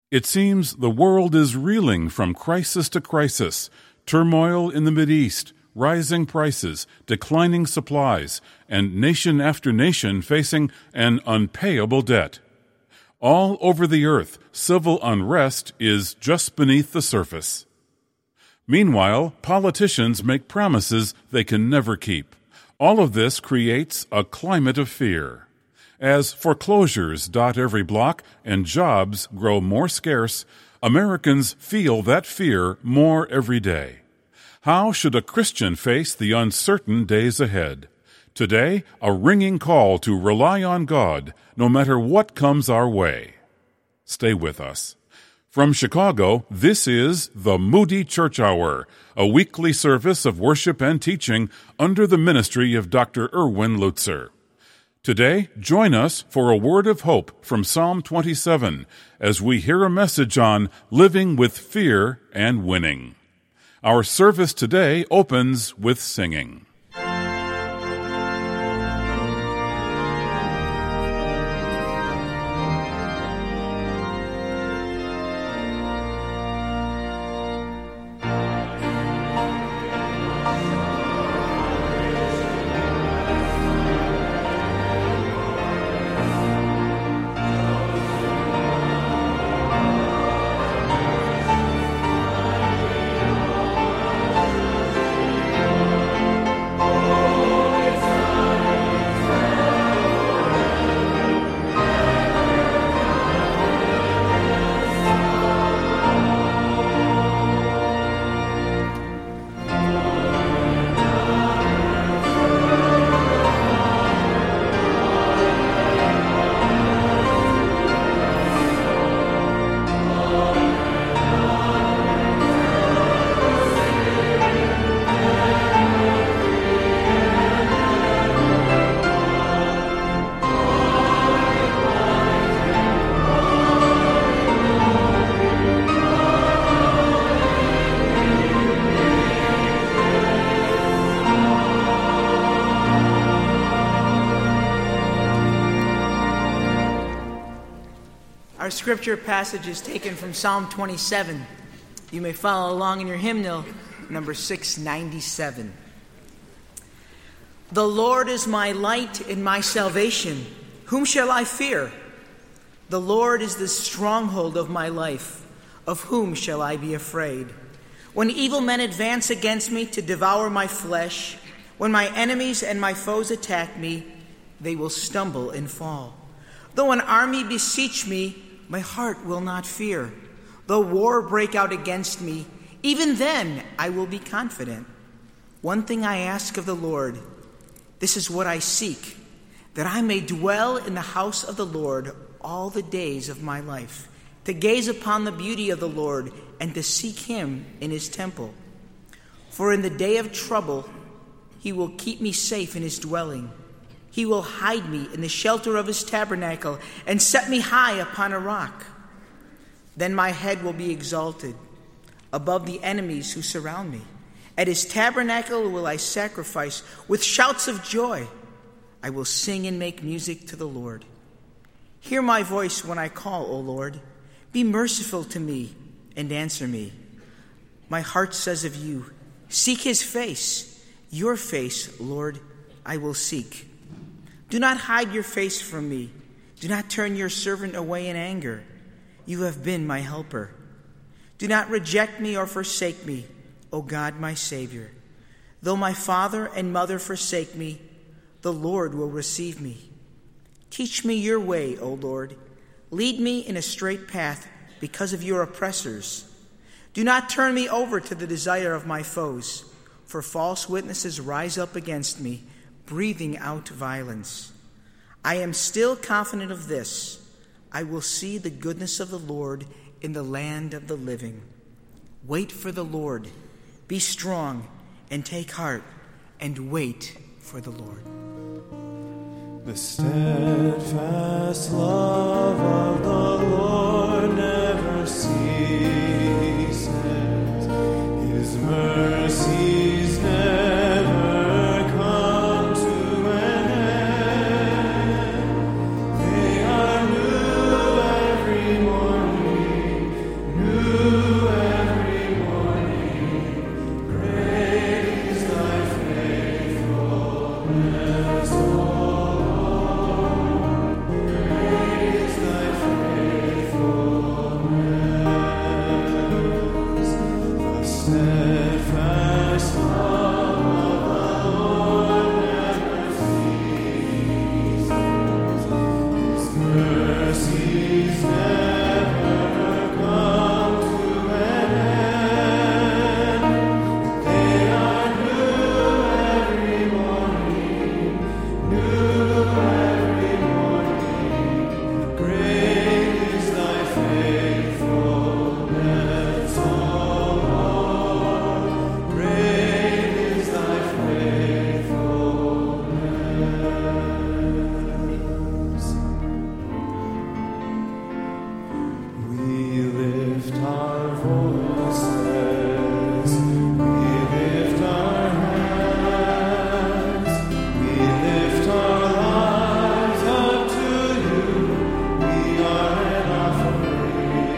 It seems the world is reeling from crisis to crisis, turmoil in the Mideast, rising prices, declining supplies, and nation after nation facing an unpayable debt. All over the earth, civil unrest is just beneath the surface. Meanwhile, politicians make promises they can never keep. All of this creates a climate of fear. As foreclosures dot every block and jobs grow more scarce, Americans feel that fear more every day. How should a Christian face the uncertain days ahead? Today, a ringing call to rely on God no matter what comes our way. Stay with us. From Chicago, this is the Moody Church Hour, a weekly service of worship and teaching under the ministry of Dr. Erwin Lutzer. Today, join us for a word of hope from Psalm 27 as we hear a message on living with fear and winning. Our service today opens with singing. Our scripture passage is taken from Psalm 27. You may follow along in your hymnal, number 697. The Lord is my light and my salvation. Whom shall I fear? The Lord is the stronghold of my life. Of whom shall I be afraid? When evil men advance against me to devour my flesh, when my enemies and my foes attack me, they will stumble and fall. Though an army beseech me, my heart will not fear. Though war break out against me, even then I will be confident. One thing I ask of the Lord, this is what I seek, that I may dwell in the house of the Lord all the days of my life, to gaze upon the beauty of the Lord and to seek him in his temple. For in the day of trouble he will keep me safe in his dwelling. He will hide me in the shelter of his tabernacle and set me high upon a rock. Then my head will be exalted above the enemies who surround me. At his tabernacle will I sacrifice with shouts of joy. I will sing and make music to the Lord. Hear my voice when I call, O Lord. Be merciful to me and answer me. My heart says of you, seek his face. Your face, Lord, I will seek. Do not hide your face from me. Do not turn your servant away in anger. You have been my helper. Do not reject me or forsake me, O God, my Savior. Though my father and mother forsake me, the Lord will receive me. Teach me your way, O Lord. Lead me in a straight path because of your oppressors. Do not turn me over to the desire of my foes, for false witnesses rise up against me, breathing out violence. I am still confident of this. I will see the goodness of the Lord in the land of the living. Wait for the Lord. Be strong and take heart and wait for the Lord. The steadfast love of the Lord never ceases. His mercies never come to an end. They are new every morning. faithfulness, O Lord. Great is thy faithfulness. We lift our voices, we lift our hands, we lift our lives up to you. We are an offering.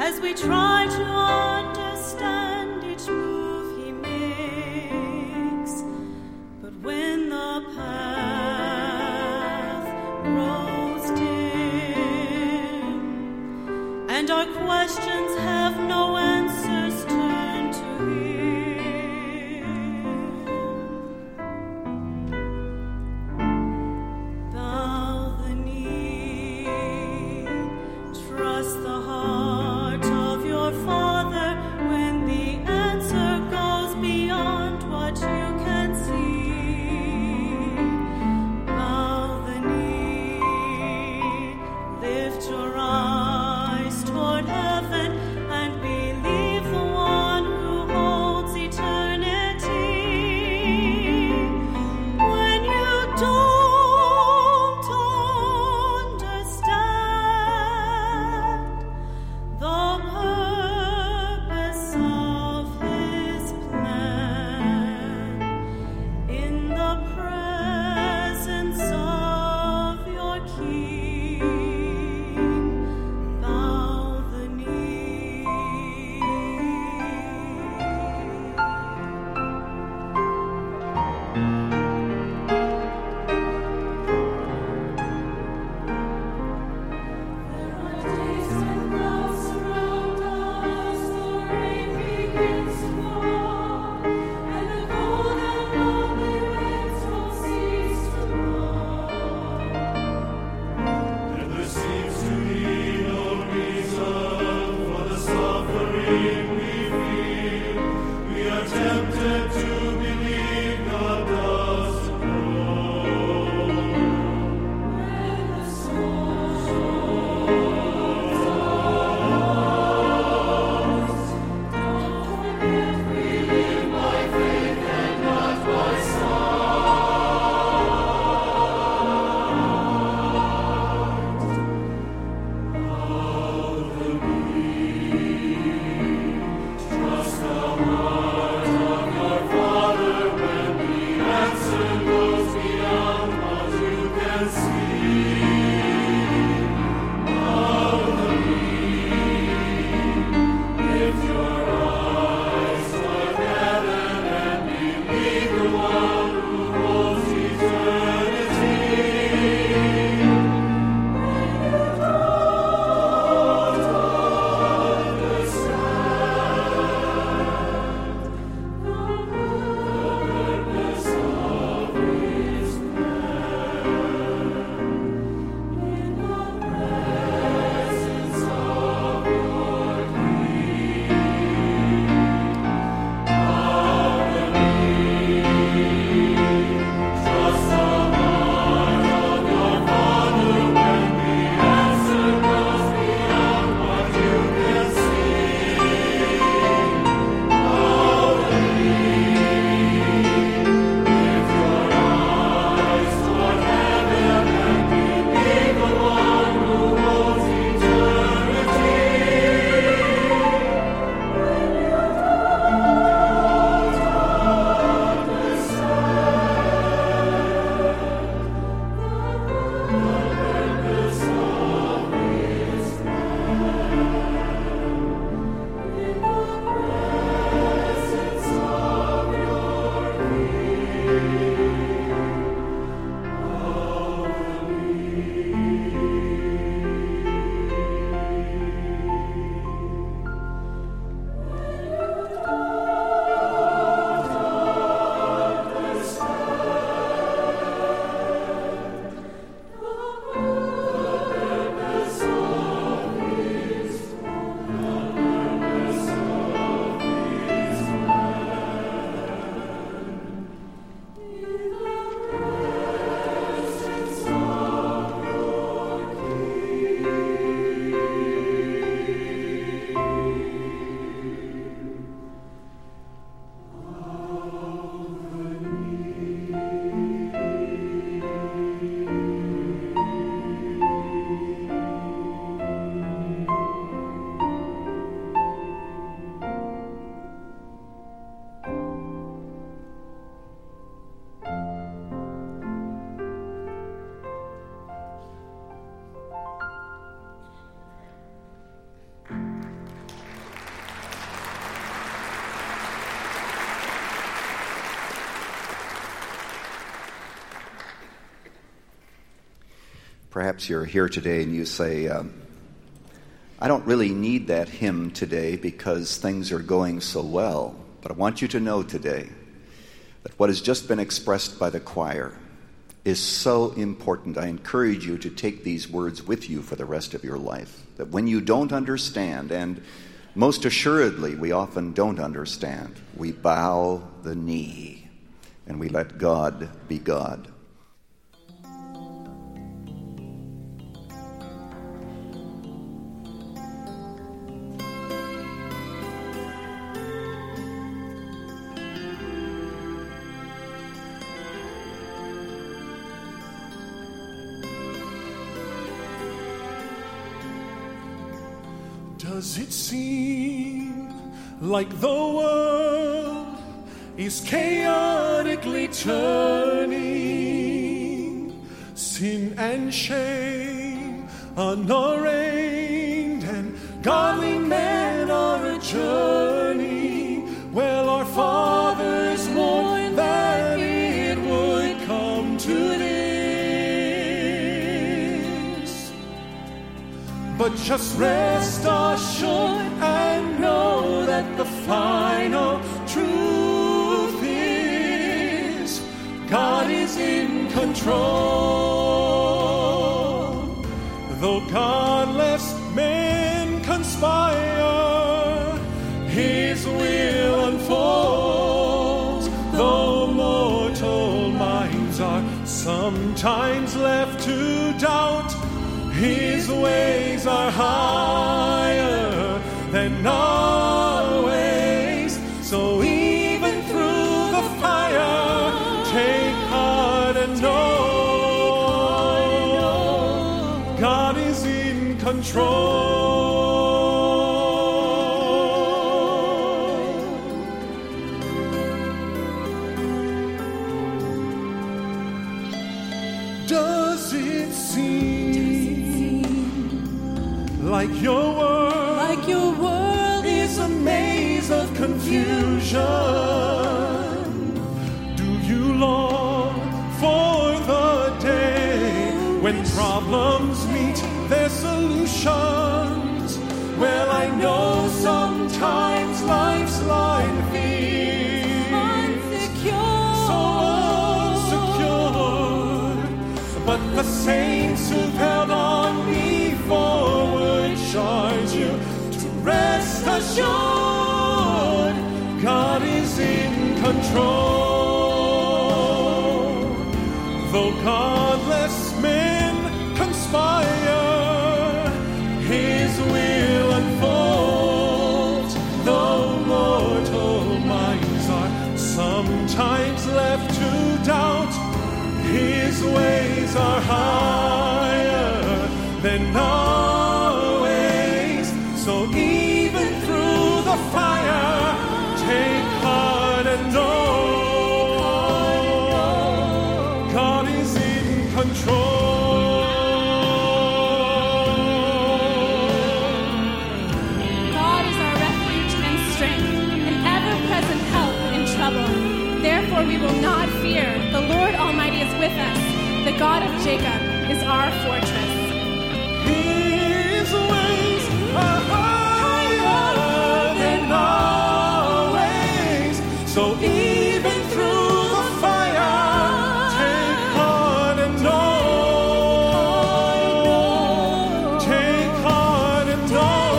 as we try to understand each move he makes. But when the path grows dim and our questions have no answers, turn to him. Bow the knee, trust the heart of your Father when the answer Perhaps you're here today and you say, I don't really need that hymn today because things are going so well. But I want you to know today that what has just been expressed by the choir is so important. I encourage you to take these words with you for the rest of your life. That when you don't understand, and most assuredly we often don't understand, we bow the knee and we let God be God. Does it seem like the world is chaotically turning? Sin and shame unarraigned, and godly men are a journey. Well, our fathers warned that it would come to this. But just rest assured and know that the final truth is God is in control. Though godless men conspire, His will unfolds. Though mortal minds are sometimes left to doubt, His ways are higher than our ways. So even through the fire, take heart and know God is in control. Does it seem like your world is a maze of confusion? Do you long for the day when problems meet their solutions? Well, I know sometimes life's line feels so unsecure, but the saints who've held on before charge you to rest assured God is in control. Though godless men conspire, His will unfolds. Though mortal minds are sometimes left to doubt, His ways are higher than our ways. So even through the fire, take heart and know God is in control. God is our refuge and strength, an ever-present help in trouble. Therefore we will not fear. The Lord Almighty is with us. The God of Jacob is our fortress. His ways are higher than our ways. So even through the fire, take heart and know. Take heart and know.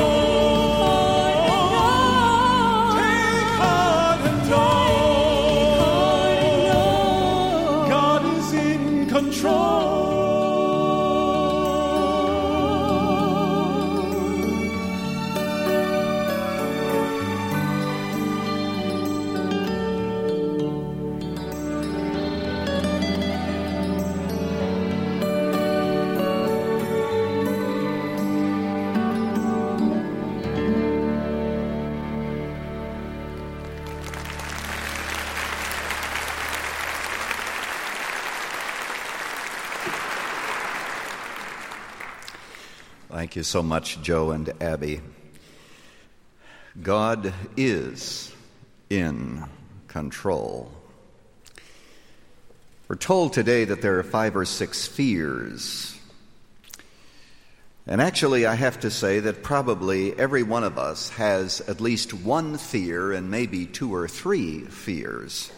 Take heart and know. God is in control. Thank you so much, Joe and Abby. God is in control. We're told today that there are 5 or 6 fears And actually, I have to say that probably every one of us has at least one fear and maybe two or three fears.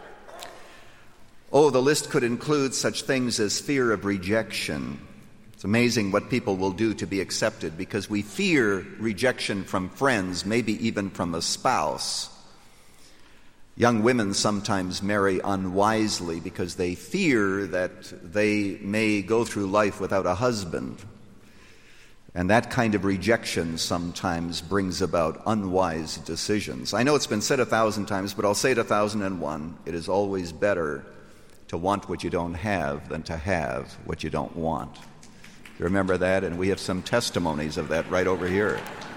Oh, the list could include such things as fear of rejection. It's amazing what people will do to be accepted because we fear rejection from friends, maybe even from a spouse. Young women sometimes marry unwisely because they fear that they may go through life without a husband. And that kind of rejection sometimes brings about unwise decisions. I know it's been said 1,000 times, but I'll say it 1,001. It is always better to want what you don't have than to have what you don't want. You remember that? And we have some testimonies of that right over here.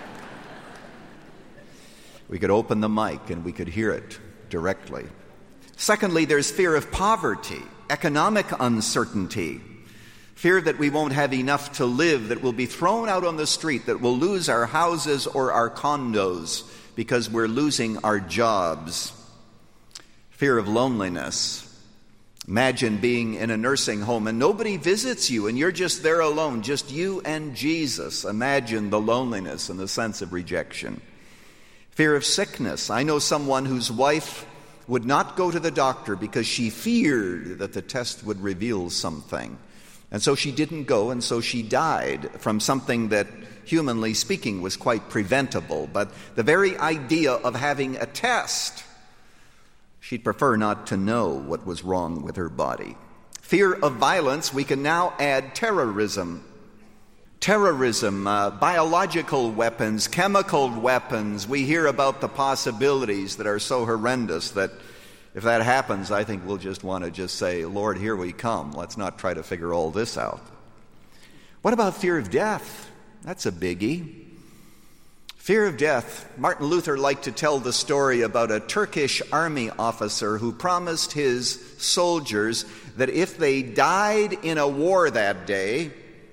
We could open the mic and we could hear it directly. Secondly, there's fear of poverty, economic uncertainty. Fear that we won't have enough to live, that we'll be thrown out on the street, that we'll lose our houses or our condos because we're losing our jobs. Fear of loneliness. Imagine being in a nursing home and nobody visits you and you're just there alone, just you and Jesus. Imagine the loneliness and the sense of rejection. Fear of sickness. I know someone whose wife would not go to the doctor because she feared that the test would reveal something. And so she didn't go, and so she died from something that, humanly speaking, was quite preventable. But the very idea of having a test, she'd prefer not to know what was wrong with her body. Fear of violence, we can now add terrorism. Terrorism, biological weapons, chemical weapons. We hear about the possibilities that are so horrendous that if that happens, I think we'll just want to just say, Lord, here we come. Let's not try to figure all this out. What about fear of death? That's a biggie. Fear of death. Martin Luther liked to tell the story about a Turkish army officer who promised his soldiers that if they died in a war that day,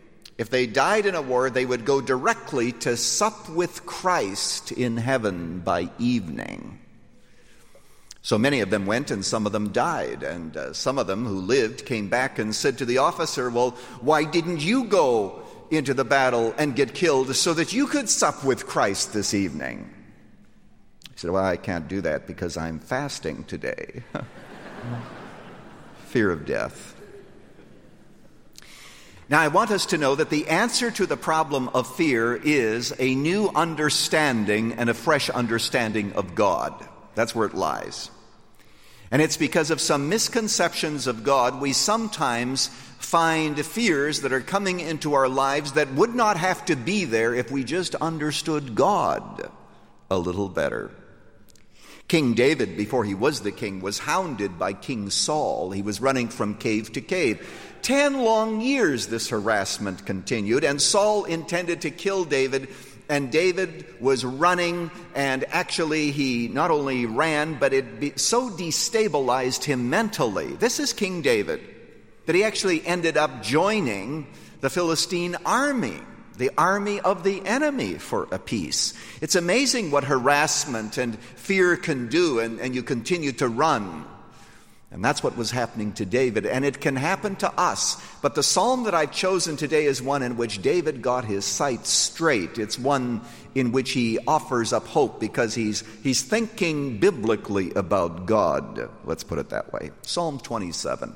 they would go directly to sup with Christ in heaven by evening. So many of them went and some of them died. And some of them who lived came back and said to the officer, well, why didn't you go into the battle and get killed so that you could sup with Christ this evening? He said, well, I can't do that because I'm fasting today. Fear of death. Now, I want us to know that the answer to the problem of fear is a new understanding and a fresh understanding of God. That's where it lies. And it's because of some misconceptions of God, we sometimes find fears that are coming into our lives that would not have to be there if we just understood God a little better. King David, before he was the king, was hounded by King Saul. He was running from cave to cave. 10 long years this harassment continued, and Saul intended to kill David. And David was running, and actually he not only ran, but it so destabilized him mentally. This is King David, that he actually ended up joining the Philistine army, the army of the enemy, for a peace. It's amazing what harassment and fear can do, and you continue to run. And that's what was happening to David, and it can happen to us. But the psalm that I've chosen today is one in which David got his sights straight. It's one in which he offers up hope because he's thinking biblically about God. Let's put it that way. Psalm 27.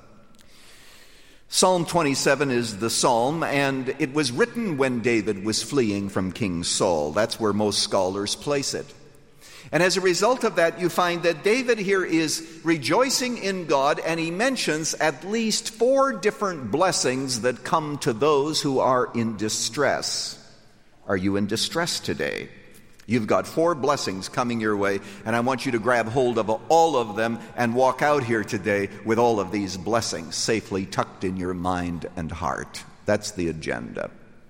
Psalm 27 is the psalm, and it was written when David was fleeing from King Saul. That's where most scholars place it. And as a result of that, you find that David here is rejoicing in God, and he mentions at least 4 different blessings that come to those who are in distress. Are you in distress today? You've got 4 blessings coming your way, and I want you to grab hold of all of them and walk out here today with all of these blessings safely tucked in your mind and heart. That's the agenda.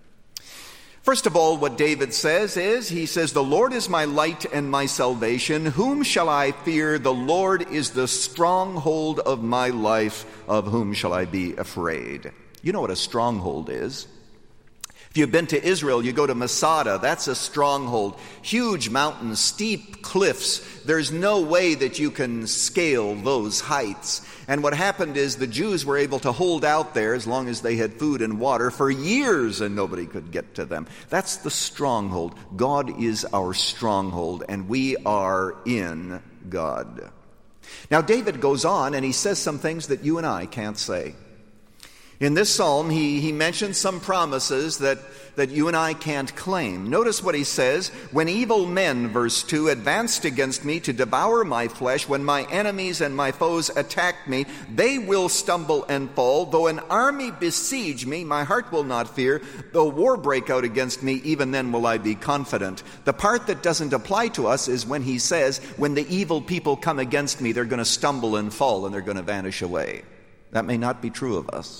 First of all, what David says is, he says, the Lord is my light and my salvation. Whom shall I fear? The Lord is the stronghold of my life. Of whom shall I be afraid? You know what a stronghold is. If you've been to Israel, you go to Masada. That's a stronghold. Huge mountains, steep cliffs. There's no way that you can scale those heights. And what happened is the Jews were able to hold out there as long as they had food and water for years, and nobody could get to them. That's the stronghold. God is our stronghold, and we are in God. Now, David goes on, and he says some things that you and I can't say. In this psalm, he mentions some promises that you and I can't claim. Notice what he says. When evil men, verse 2, advanced against me to devour my flesh, when my enemies and my foes attack me, they will stumble and fall. Though an army besiege me, my heart will not fear. Though war break out against me, even then will I be confident. The part that doesn't apply to us is when he says, when the evil people come against me, they're going to stumble and fall and they're going to vanish away. That may not be true of us.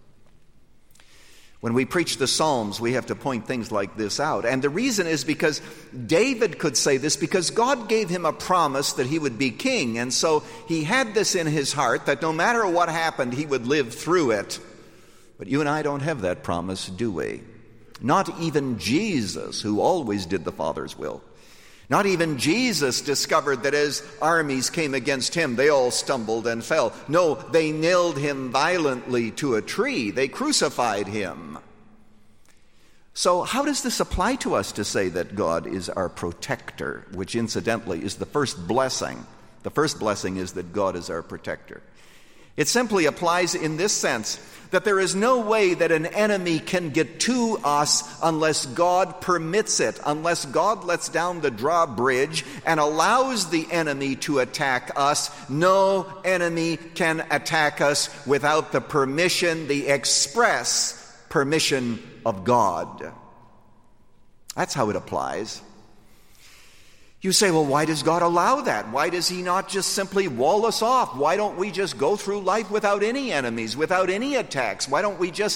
When we preach the Psalms, we have to point things like this out. And the reason is because David could say this because God gave him a promise that he would be king. And so he had this in his heart that no matter what happened, he would live through it. But you and I don't have that promise, do we? Not even Jesus, who always did the Father's will. Not even Jesus discovered that as armies came against him, they all stumbled and fell. No, they nailed him violently to a tree. They crucified him. So how does this apply to us to say that God is our protector, which incidentally is the first blessing? The first blessing is that God is our protector. It simply applies in this sense, that there is no way that an enemy can get to us unless God permits it, unless God lets down the drawbridge and allows the enemy to attack us. No enemy can attack us without the permission, the express permission of God. That's how it applies. You say, well, why does God allow that? Why does he not just simply wall us off? Why don't we just go through life without any enemies, without any attacks? Why don't we just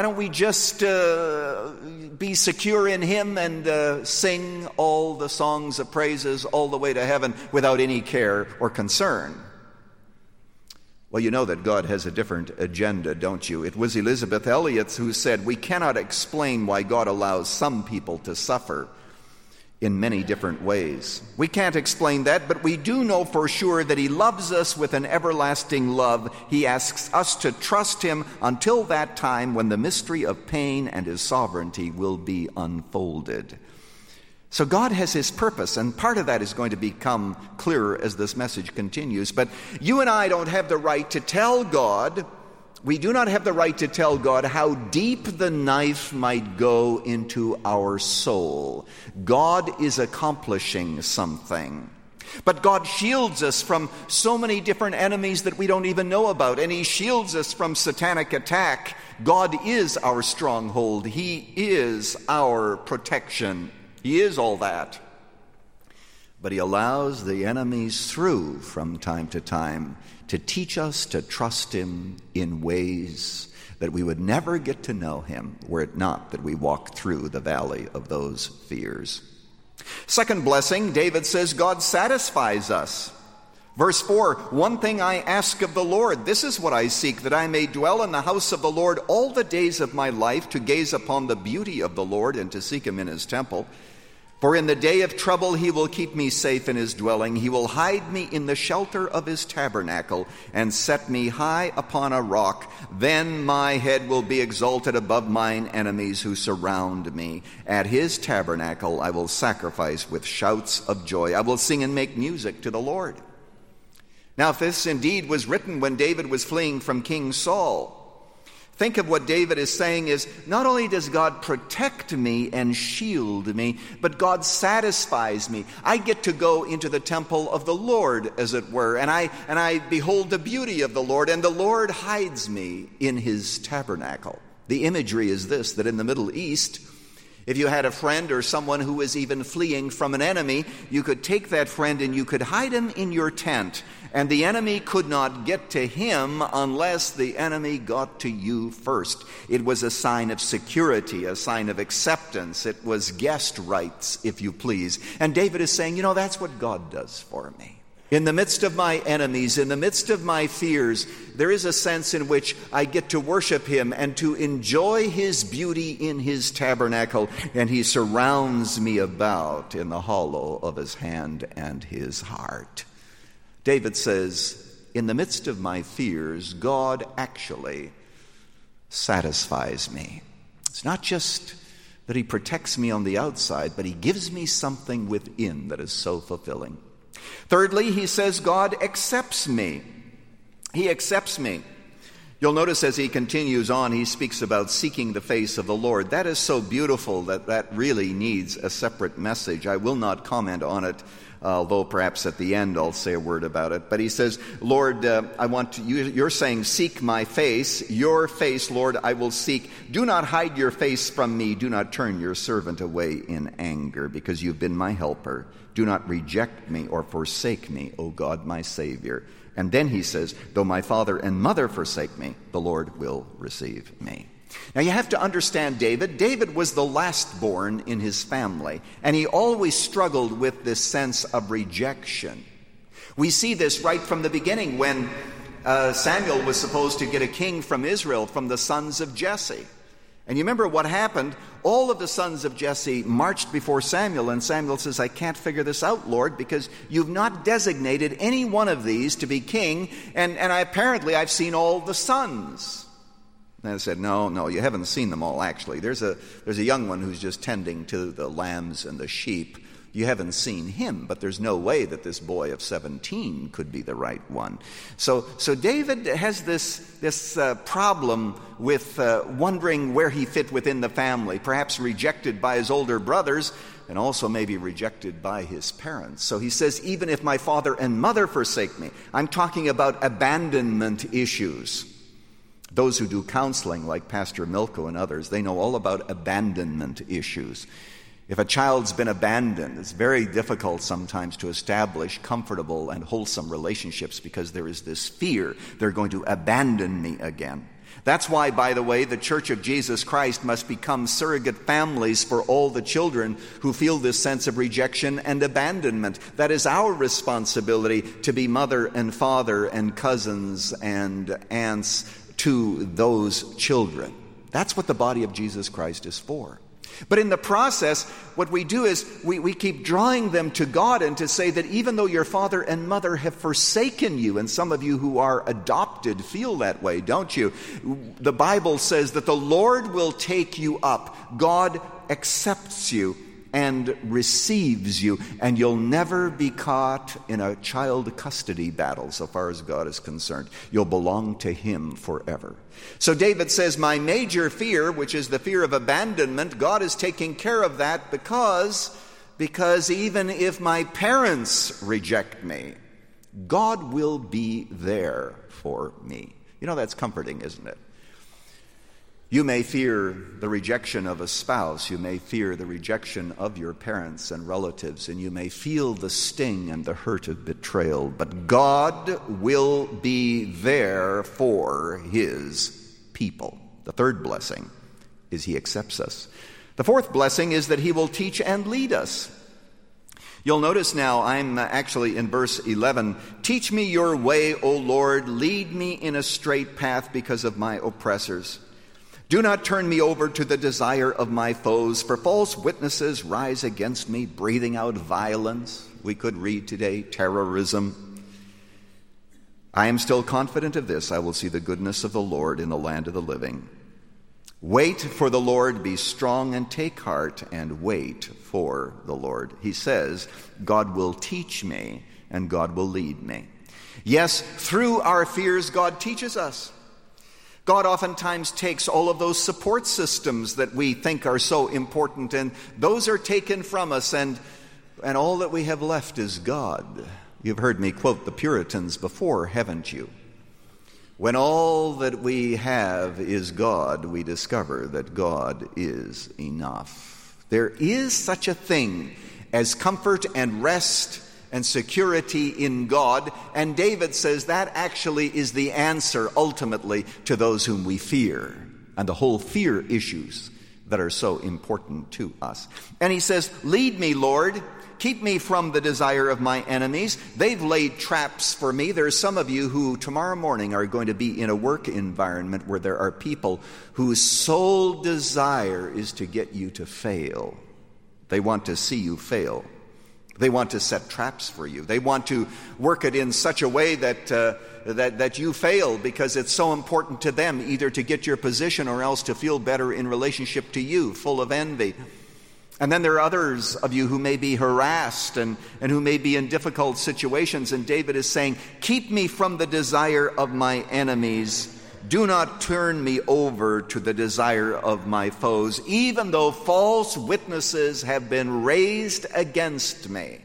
be secure in him and sing all the songs of praises all the way to heaven without any care or concern? Well, you know that God has a different agenda, don't you? It was Elizabeth Elliot who said, we cannot explain why God allows some people to suffer in many different ways. We can't explain that, but we do know for sure that he loves us with an everlasting love. He asks us to trust him until that time when the mystery of pain and his sovereignty will be unfolded. So God has his purpose, and part of that is going to become clearer as this message continues. But you and I don't have the right to tell God, we do not have the right to tell God how deep the knife might go into our soul. God is accomplishing something. But God shields us from so many different enemies that we don't even know about, and he shields us from satanic attack. God is our stronghold. He is our protection. He is all that. But he allows the enemies through from time to time to teach us to trust him in ways that we would never get to know him were it not that we walk through the valley of those fears. Second blessing, David says God satisfies us. Verse 4, one thing I ask of the Lord, this is what I seek, that I may dwell in the house of the Lord all the days of my life, to gaze upon the beauty of the Lord and to seek him in his temple. For in the day of trouble he will keep me safe in his dwelling. He will hide me in the shelter of his tabernacle and set me high upon a rock. Then my head will be exalted above mine enemies who surround me. At his tabernacle I will sacrifice with shouts of joy. I will sing and make music to the Lord. Now, if this indeed was written when David was fleeing from King Saul, think of what David is saying is, not only does God protect me and shield me, but God satisfies me. I get to go into the temple of the Lord, as it were, and I behold the beauty of the Lord, and the Lord hides me in his tabernacle. The imagery is this, that in the Middle East, if you had a friend or someone who was even fleeing from an enemy, you could take that friend and you could hide him in your tent. And the enemy could not get to him unless the enemy got to you first. It was a sign of security, a sign of acceptance. It was guest rights, if you please. And David is saying, that's what God does for me. In the midst of my enemies, in the midst of my fears, there is a sense in which I get to worship him and to enjoy his beauty in his tabernacle, and he surrounds me about in the hollow of his hand and his heart. David says, in the midst of my fears, God actually satisfies me. It's not just that he protects me on the outside, but he gives me something within that is so fulfilling. Thirdly, he says God accepts me. He accepts me. You'll notice as he continues on, he speaks about seeking the face of the Lord. That is so beautiful that really needs a separate message. I will not comment on it, although perhaps at the end I'll say a word about it. But he says, Lord, I want to, you're saying, seek my face. Your face, Lord, I will seek. Do not hide your face from me. Do not turn your servant away in anger, because you've been my helper. Do not reject me or forsake me, O God, my Savior. And then he says, though my father and mother forsake me, the Lord will receive me. Now you have to understand David. David was the last born in his family, and he always struggled with this sense of rejection. We see this right from the beginning when Samuel was supposed to get a king from Israel, from the sons of Jesse. And you remember what happened? All of the sons of Jesse marched before Samuel, and Samuel says, I can't figure this out, Lord, because you've not designated any one of these to be king, and apparently I've seen all the sons. And I said, no, you haven't seen them all, actually. There's a young one who's just tending to the lambs and the sheep. You haven't seen him, but there's no way that this boy of 17 could be the right one. So David has this problem with wondering where he fit within the family, perhaps rejected by his older brothers, and also maybe rejected by his parents. So he says, even if my father and mother forsake me, I'm talking about abandonment issues. Those who do counseling, like Pastor Milko and others, they know all about abandonment issues. If a child's been abandoned, it's very difficult sometimes to establish comfortable and wholesome relationships because there is this fear they're going to abandon me again. That's why, by the way, the Church of Jesus Christ must become surrogate families for all the children who feel this sense of rejection and abandonment. That is our responsibility, to be mother and father and cousins and aunts to those children. That's what the body of Jesus Christ is for. But in the process, what we do is we keep drawing them to God, and to say that even though your father and mother have forsaken you, and some of you who are adopted feel that way, don't you? The Bible says that the Lord will take you up. God accepts you and receives you, and you'll never be caught in a child custody battle so far as God is concerned. You'll belong to him forever. So David says, my major fear, which is the fear of abandonment, God is taking care of that because even if my parents reject me, God will be there for me. You know, that's comforting, isn't it? You may fear the rejection of a spouse. You may fear the rejection of your parents and relatives, and you may feel the sting and the hurt of betrayal. But God will be there for his people. The third blessing is he accepts us. The fourth blessing is that he will teach and lead us. You'll notice now I'm actually in verse 11. Teach me your way, O Lord. Lead me in a straight path because of my oppressors. Do not turn me over to the desire of my foes, for false witnesses rise against me, breathing out violence. We could read today, terrorism. I am still confident of this. I will see the goodness of the Lord in the land of the living. Wait for the Lord, be strong and take heart, and wait for the Lord. He says, God will teach me and God will lead me. Yes, through our fears, God teaches us. God oftentimes takes all of those support systems that we think are so important, and those are taken from us, and all that we have left is God. You've heard me quote the Puritans before, haven't you? When all that we have is God, we discover that God is enough. There is such a thing as comfort and rest and security in God, and David says that actually is the answer ultimately to those whom we fear and the whole fear issues that are so important to us. And he says, lead me, Lord. Keep me from the desire of my enemies. They've laid traps for me. There are some of you who tomorrow morning are going to be in a work environment where there are people whose sole desire is to get you to fail. They want to see you fail. They want to set traps for you. They want to work it in such a way that you fail because it's so important to them either to get your position or else to feel better in relationship to you, full of envy. And then there are others of you who may be harassed and who may be in difficult situations. And David is saying, keep me from the desire of my enemies. Do not turn me over to the desire of my foes, even though false witnesses have been raised against me.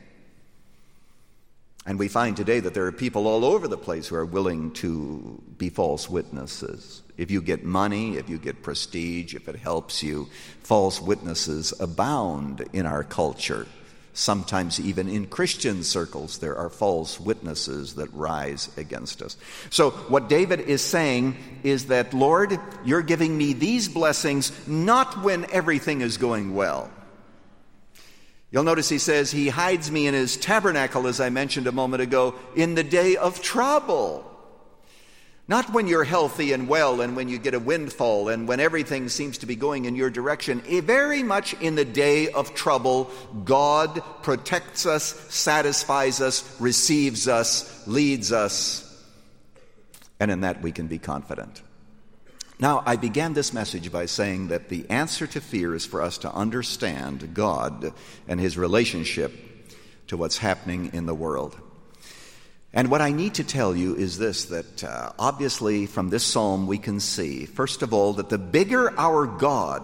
And we find today that there are people all over the place who are willing to be false witnesses. If you get money, if you get prestige, if it helps you, false witnesses abound in our culture. Sometimes even in Christian circles, there are false witnesses that rise against us. So what David is saying is that, Lord, you're giving me these blessings not when everything is going well. You'll notice he says he hides me in his tabernacle, as I mentioned a moment ago, in the day of trouble. Not when you're healthy and well and when you get a windfall and when everything seems to be going in your direction. Very much in the day of trouble, God protects us, satisfies us, receives us, leads us, and in that we can be confident. Now, I began this message by saying that the answer to fear is for us to understand God and his relationship to what's happening in the world. And what I need to tell you is this, that obviously from this psalm we can see, first of all, that the bigger our God,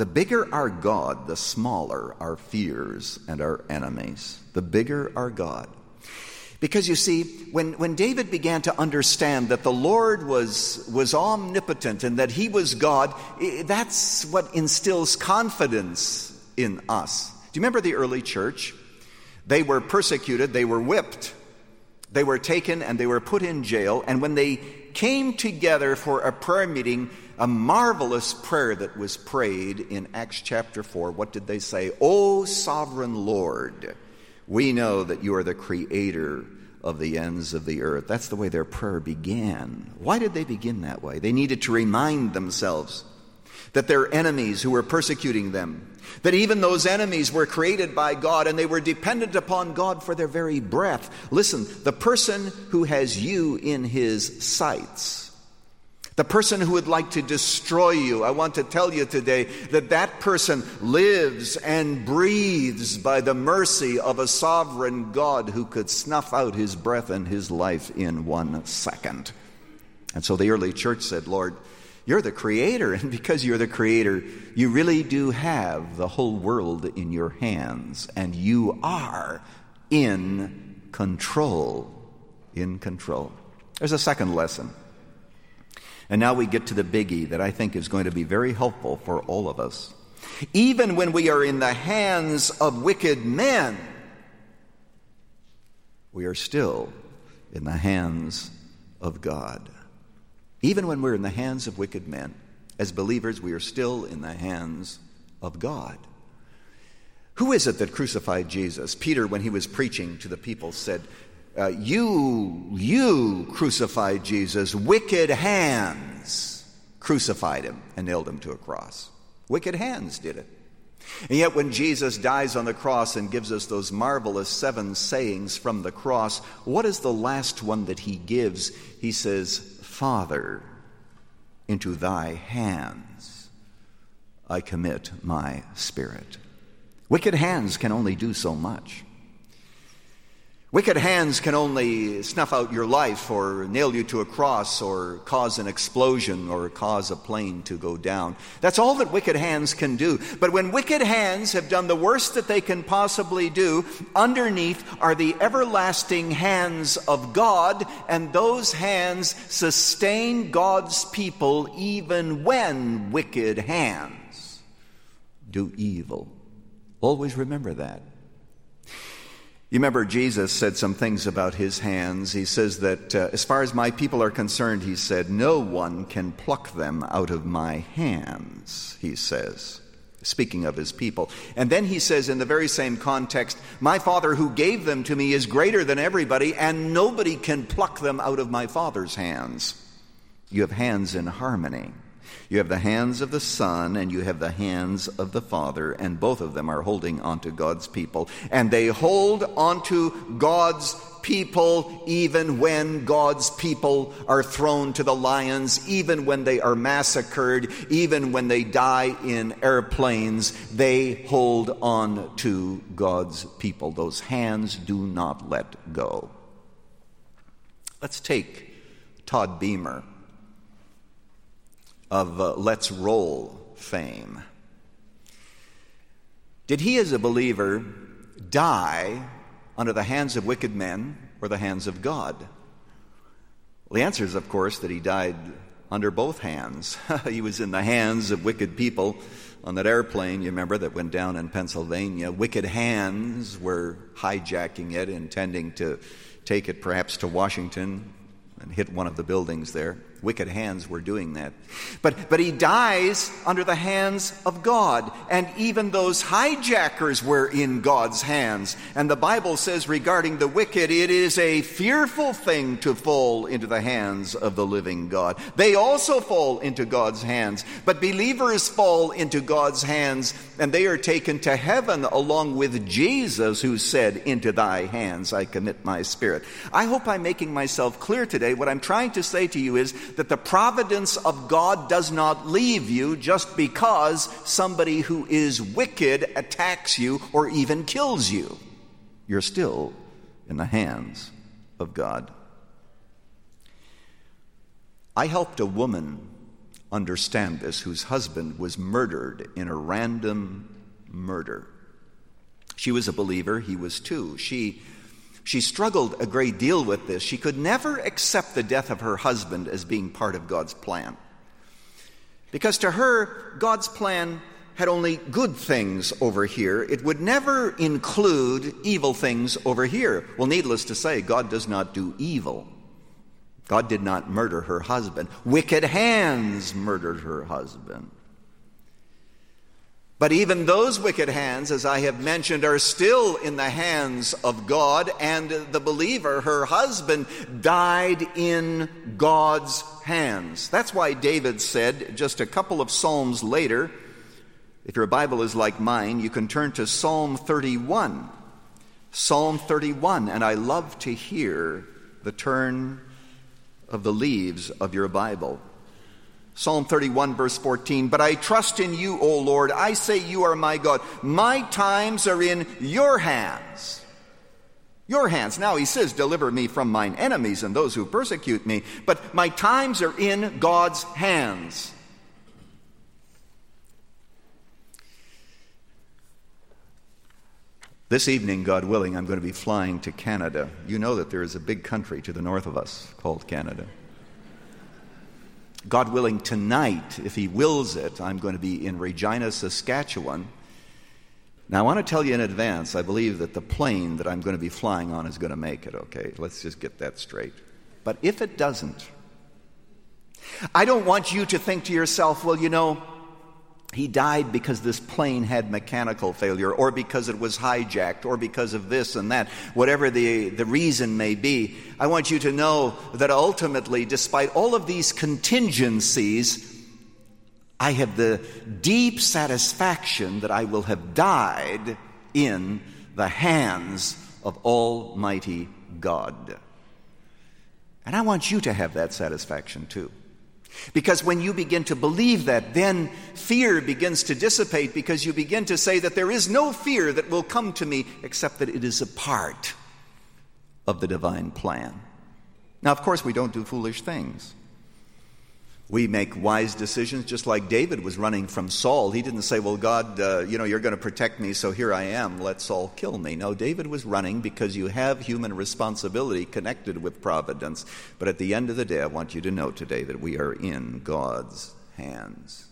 the smaller our fears and our enemies. The bigger our God. Because you see, when David began to understand that the Lord was omnipotent and that he was God, that's what instills confidence in us. Do you remember the early church? They were persecuted, they were whipped. They were taken and they were put in jail. And when they came together for a prayer meeting, a marvelous prayer that was prayed in Acts chapter 4, what did they say? O sovereign Lord, we know that you are the creator of the ends of the earth. That's the way their prayer began. Why did they begin that way? They needed to remind themselves that their enemies who were persecuting them, that even those enemies were created by God and they were dependent upon God for their very breath. Listen, the person who has you in his sights, the person who would like to destroy you, I want to tell you today that that person lives and breathes by the mercy of a sovereign God who could snuff out his breath and his life in 1 second. And so the early church said, Lord, you're the creator, and because you're the creator, you really do have the whole world in your hands, and you are in control. In control. There's a second lesson. And now we get to the biggie that I think is going to be very helpful for all of us. Even when we are in the hands of wicked men, we are still in the hands of God. Even when we're in the hands of wicked men, as believers, we are still in the hands of God. Who is it that crucified Jesus? Peter, when he was preaching to the people, said, you crucified Jesus. Wicked hands crucified him and nailed him to a cross. Wicked hands did it. And yet when Jesus dies on the cross and gives us those marvelous 7 sayings from the cross, what is the last one that he gives? He says, Father, into thy hands I commit my spirit. Wicked hands can only do so much. Wicked hands can only snuff out your life or nail you to a cross or cause an explosion or cause a plane to go down. That's all that wicked hands can do. But when wicked hands have done the worst that they can possibly do, underneath are the everlasting hands of God, and those hands sustain God's people even when wicked hands do evil. Always remember that. You remember Jesus said some things about his hands. He says that as far as my people are concerned, he said, no one can pluck them out of my hands, he says. speaking of his people. And then he says in the very same context, my Father who gave them to me is greater than everybody, and nobody can pluck them out of my Father's hands. You have hands in harmony. You have the hands of the Son, and you have the hands of the Father, and both of them are holding onto God's people. And they hold onto God's people even when God's people are thrown to the lions, even when they are massacred, even when they die in airplanes. They hold on to God's people. Those hands do not let go. Let's take Todd Beamer of Let's Roll fame. Did he as a believer die under the hands of wicked men or the hands of God? Well, the answer is, of course, that he died under both hands. He was in the hands of wicked people on that airplane, you remember, that went down in Pennsylvania. Wicked hands were hijacking it, intending to take it perhaps to Washington and hit one of the buildings there. Wicked hands were doing that. But he dies under the hands of God. And even those hijackers were in God's hands. And the Bible says regarding the wicked, it is a fearful thing to fall into the hands of the living God. They also fall into God's hands. But believers fall into God's hands, and they are taken to heaven along with Jesus, who said, into thy hands I commit my spirit. I hope I'm making myself clear today. What I'm trying to say to you is that the providence of God does not leave you just because somebody who is wicked attacks you or even kills you. You're still in the hands of God. I helped a woman understand this whose husband was murdered in a random murder. She was a believer, he was too. She struggled a great deal with this. She could never accept the death of her husband as being part of God's plan. Because to her, God's plan had only good things over here. It would never include evil things over here. Well, needless to say, God does not do evil. God did not murder her husband. Wicked hands murdered her husband. But even those wicked hands, as I have mentioned, are still in the hands of God, and the believer, her husband, died in God's hands. That's why David said, just a couple of Psalms later, if your Bible is like mine, you can turn to Psalm 31. Psalm 31, and I love to hear the turn of the leaves of your Bible. Psalm 31, verse 14, but I trust in you, O Lord. I say you are my God. My times are in your hands. Your hands. Now he says, deliver me from mine enemies and those who persecute me. But my times are in God's hands. This evening, God willing, I'm going to be flying to Canada. You know that there is a big country to the north of us called Canada. God willing, tonight, if he wills it, I'm going to be in Regina, Saskatchewan. Now, I want to tell you in advance, I believe that the plane that I'm going to be flying on is going to make it, okay? Let's just get that straight. But if it doesn't, I don't want you to think to yourself, well, you know, he died because this plane had mechanical failure, or because it was hijacked, or because of this and that, whatever the reason may be. I want you to know that ultimately, despite all of these contingencies, I have the deep satisfaction that I will have died in the hands of Almighty God. And I want you to have that satisfaction too. Because when you begin to believe that, then fear begins to dissipate, because you begin to say that there is no fear that will come to me except that it is a part of the divine plan. Now, of course, we don't do foolish things. We make wise decisions, just like David was running from Saul. He didn't say, well, God, you're going to protect me, so here I am. Let Saul kill me. No, David was running because you have human responsibility connected with providence. But at the end of the day, I want you to know today that we are in God's hands.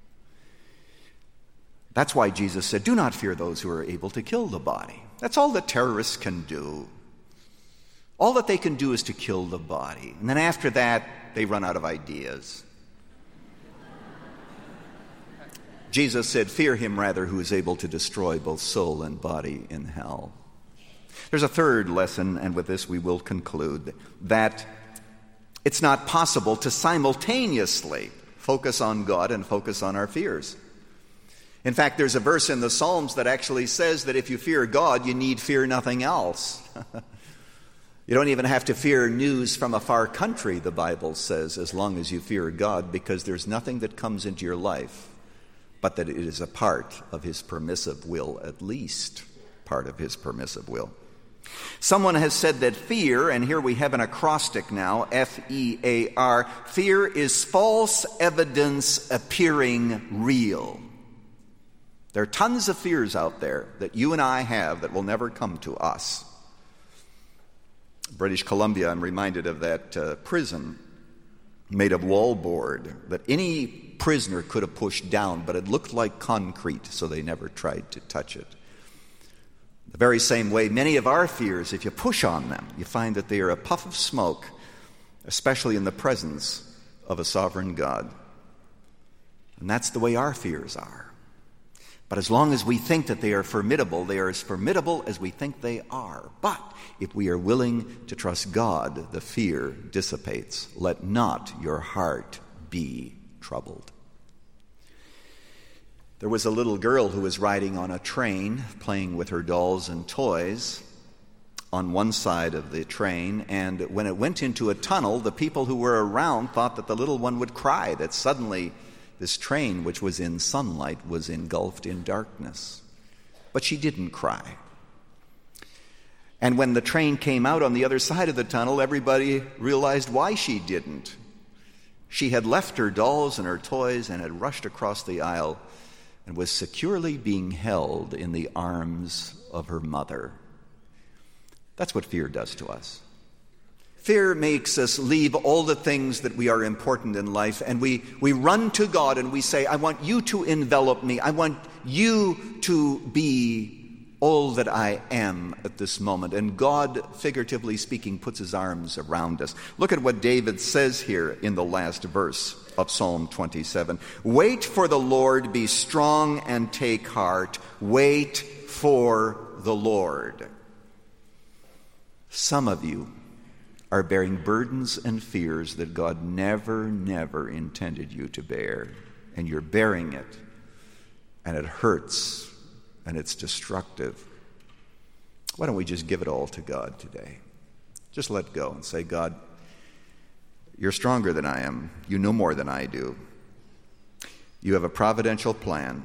That's why Jesus said, do not fear those who are able to kill the body. That's all that terrorists can do. All that they can do is to kill the body. And then after that, they run out of ideas. Jesus said, "Fear him rather who is able to destroy both soul and body in hell." There's a third lesson, and with this we will conclude, that it's not possible to simultaneously focus on God and focus on our fears. In fact, there's a verse in the Psalms that actually says that if you fear God, you need fear nothing else. You don't even have to fear news from a far country, the Bible says, as long as you fear God, because there's nothing that comes into your life but that it is a part of his permissive will, at least part of his permissive will. Someone has said that fear, and here we have an acrostic now, F-E-A-R, fear is false evidence appearing real. There are tons of fears out there that you and I have that will never come to us. British Columbia, I'm reminded of that prison made of wallboard that any prisoner could have pushed down, but it looked like concrete, so they never tried to touch it. The very same way, many of our fears, if you push on them, you find that they are a puff of smoke, especially in the presence of a sovereign God. And that's the way our fears are. But as long as we think that they are as formidable as we think they are. But if we are willing to trust God, the fear dissipates. Let not your heart be troubled. There was a little girl who was riding on a train, playing with her dolls and toys on one side of the train, and when it went into a tunnel, the people who were around thought that the little one would cry, that suddenly this train, which was in sunlight, was engulfed in darkness. But she didn't cry. And when the train came out on the other side of the tunnel, everybody realized why she didn't. She had left her dolls and her toys and had rushed across the aisle and was securely being held in the arms of her mother. That's what fear does to us. Fear makes us leave all the things that we are important in life, and we run to God and we say, I want you to envelop me. I want you to be all that I am at this moment. And God, figuratively speaking, puts his arms around us. Look at what David says here in the last verse of Psalm 27. Wait for the Lord, be strong and take heart. Wait for the Lord. Some of you are bearing burdens and fears that God never intended you to bear. And you're bearing it, and it hurts, and it's destructive. Why don't we just give it all to God today? Just let go and say, God, you're stronger than I am. You know more than I do. You have a providential plan.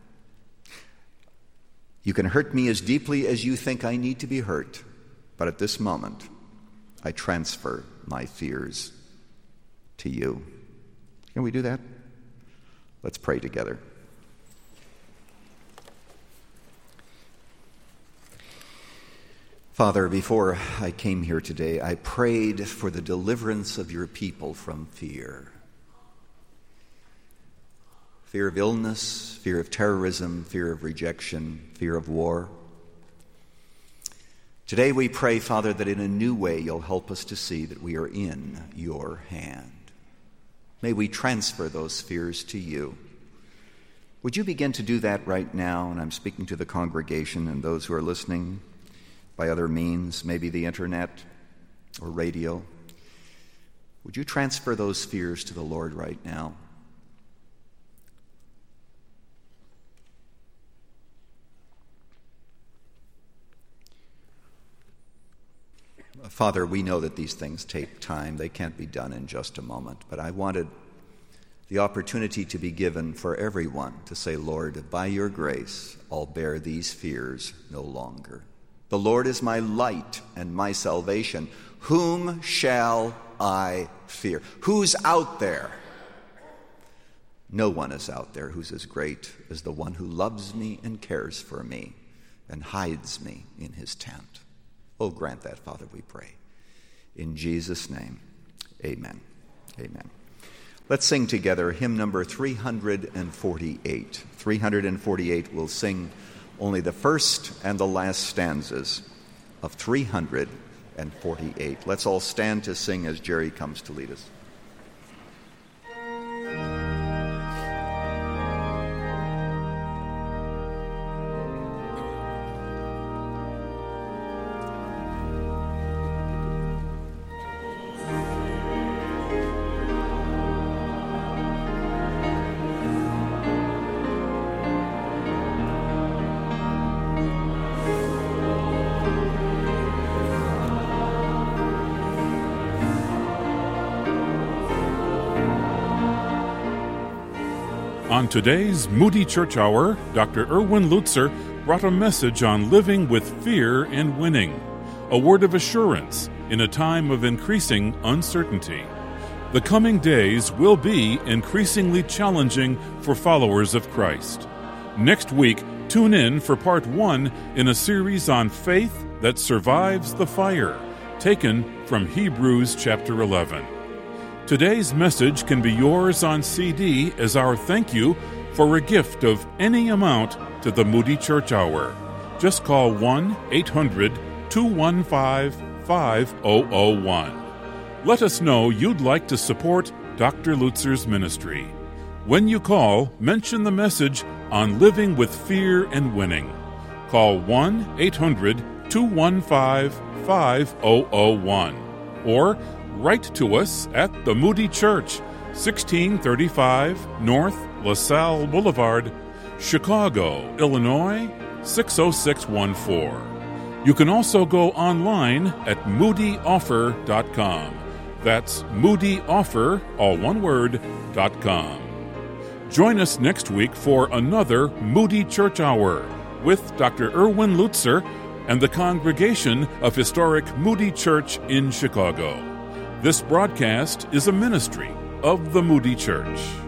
You can hurt me as deeply as you think I need to be hurt, but at this moment, I transfer my fears to you. Can we do that? Let's pray together. Father, before I came here today, I prayed for the deliverance of your people from fear. Fear of illness, fear of terrorism, fear of rejection, fear of war. Today we pray, Father, that in a new way you'll help us to see that we are in your hand. May we transfer those fears to you. Would you begin to do that right now? And I'm speaking to the congregation and those who are listening by other means, maybe the internet or radio. Would you transfer those fears to the Lord right now? Father, we know that these things take time. They can't be done in just a moment. But I wanted the opportunity to be given for everyone to say, Lord, by your grace, I'll bear these fears no longer. The Lord is my light and my salvation. Whom shall I fear? Who's out there? No one is out there who's as great as the one who loves me and cares for me and hides me in his tent. Oh, grant that, Father, we pray. In Jesus' name, amen. Amen. Let's sing together hymn number 348. 348, we'll sing only the first and the last stanzas of 348. Let's all stand to sing as Jerry comes to lead us. On today's Moody Church Hour, Dr. Erwin Lutzer brought a message on living with fear and winning, a word of assurance in a time of increasing uncertainty. The coming days will be increasingly challenging for followers of Christ. Next week, tune in for part 1 in a series on faith that survives the fire, taken from Hebrews chapter 11. Today's message can be yours on CD as our thank you for a gift of any amount to the Moody Church Hour. Just call 1-800-215-5001. Let us know you'd like to support Dr. Lutzer's ministry. When you call, mention the message on living with fear and winning. Call 1-800-215-5001 or write to us at the Moody Church, 1635 North LaSalle Boulevard, Chicago, Illinois, 60614. You can also go online at moodyoffer.com. That's moodyoffer, all one word, .com. Join us next week for another Moody Church Hour with Dr. Erwin Lutzer and the congregation of historic Moody Church in Chicago. This broadcast is a ministry of the Moody Church.